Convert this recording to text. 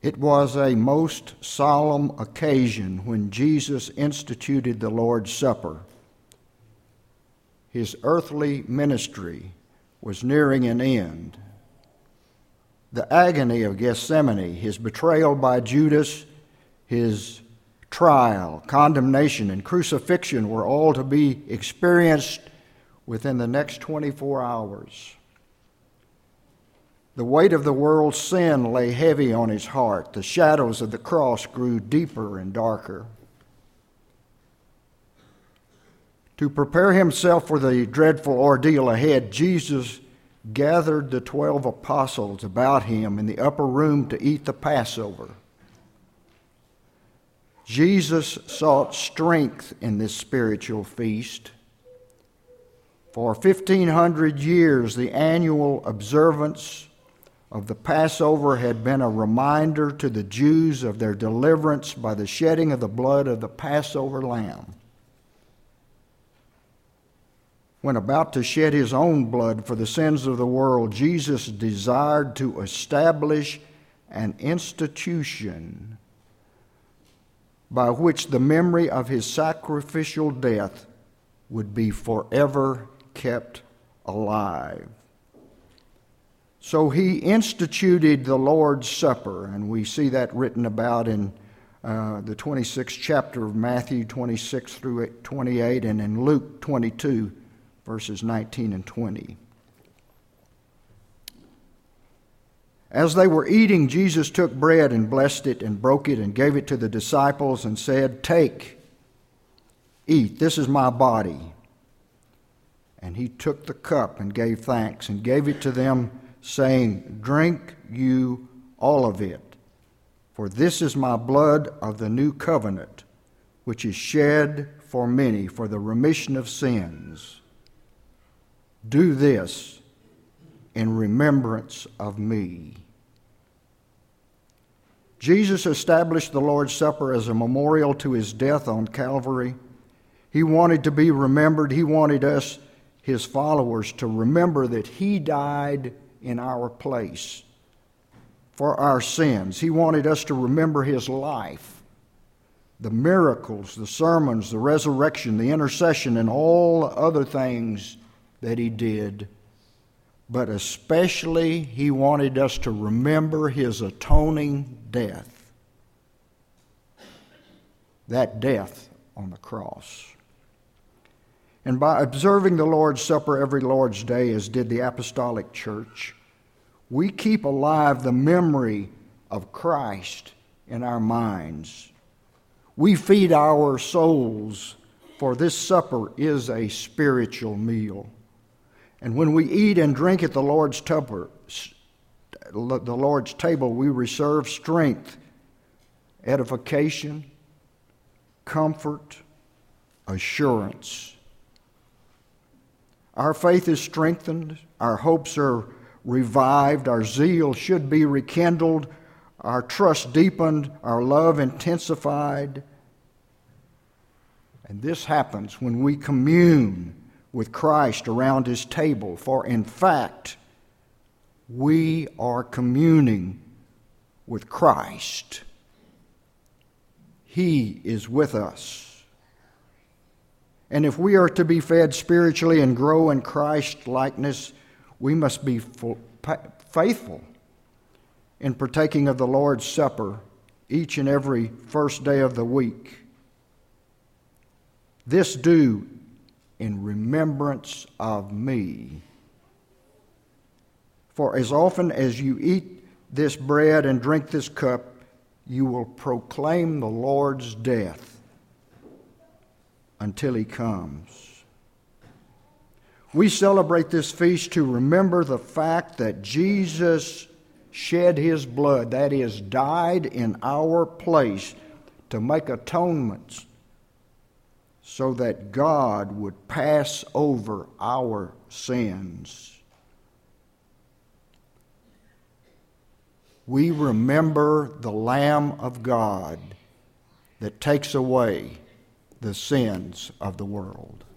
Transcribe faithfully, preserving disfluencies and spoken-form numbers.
It was a most solemn occasion when Jesus instituted the Lord's Supper. His earthly ministry was nearing an end. The agony of Gethsemane, his betrayal by Judas, his trial, condemnation, and crucifixion were all to be experienced within the next twenty-four hours. The weight of the world's sin lay heavy on his heart. The shadows of the cross grew deeper and darker. To prepare himself for the dreadful ordeal ahead, Jesus gathered the twelve apostles about him in the upper room to eat the Passover. Jesus sought strength in this spiritual feast. For fifteen hundred years, the annual observance of the Passover had been a reminder to the Jews of their deliverance by the shedding of the blood of the Passover lamb. When about to shed his own blood for the sins of the world, Jesus desired to establish an institution by which the memory of his sacrificial death would be forever kept alive. So he instituted the Lord's Supper, and we see that written about in uh, the twenty-sixth chapter of Matthew twenty-six through twenty-eight, and in Luke twenty-two, verses nineteen and twenty. As they were eating, Jesus took bread and blessed it and broke it and gave it to the disciples and said, "Take, eat, this is my body." And he took the cup and gave thanks and gave it to them, saying, "Drink you all of it, for this is my blood of the new covenant, which is shed for many for the remission of sins. Do this in remembrance of me." Jesus established the Lord's Supper as a memorial to his death on Calvary. He wanted to be remembered. He wanted us, his followers, to remember that he died in our place for our sins. He wanted us to remember his life, the miracles, the sermons, the resurrection, the intercession, and all other things that he did. But especially, he wanted us to remember his atoning death. That death on the cross. And by observing the Lord's Supper every Lord's Day, as did the Apostolic Church, we keep alive the memory of Christ in our minds. We feed our souls, for this supper is a spiritual meal. And when we eat and drink at the Lord's tupper, the Lord's table, we receive strength, edification, comfort, assurance. Our faith is strengthened, our hopes are revived, our zeal should be rekindled, our trust deepened, our love intensified. And this happens when we commune with Christ around his table, for in fact, we are communing with Christ. He is with us. And if we are to be fed spiritually and grow in Christ likeness, we must be full, faithful in partaking of the Lord's Supper each and every first day of the week. This do in remembrance of me. For as often as you eat this bread and drink this cup, you will proclaim the Lord's death until he comes. We celebrate this feast to remember the fact that Jesus shed his blood, that is, died in our place to make atonements so that God would pass over our sins. We remember the Lamb of God that takes away the sins of the world.